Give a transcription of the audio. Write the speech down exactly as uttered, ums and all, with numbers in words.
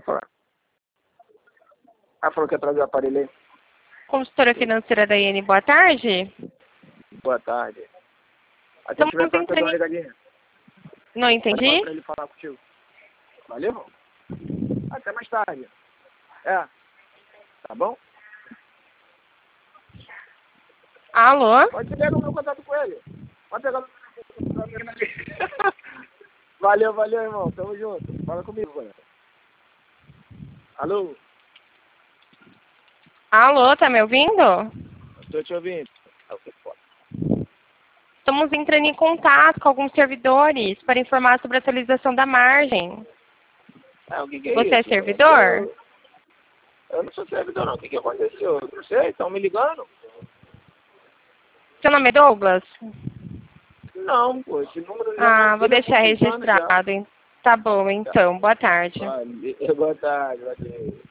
falar. Ah, falou que ia trazer o aparelho aí. Consultora financeira da I N, boa tarde. Boa tarde. A Estamos gente vai pra fazer uma entrando... ligadinha. Não Pode entendi? falar pra ele falar contigo. Valeu? Até mais tarde. É. Tá bom? Alô? Pode pegar o meu contato com ele. Pode pegar o meu contato com ele. Valeu, valeu, irmão. Tamo junto. Fala comigo, galera. Alô? Alô, tá me ouvindo? Estou te ouvindo. Estamos entrando em contato com alguns servidores para informar sobre a atualização da margem. Ah, o que que é Você é isso? servidor? Eu, eu não sou servidor, não. O que que aconteceu? Eu não sei. Estão me ligando? Seu nome é Douglas? Não, pô. Esse número já Ah, não vou tem há deixar muitos anos já. registrado. hein? Tá bom, então. Boa tarde. Valeu, boa tarde, valeu.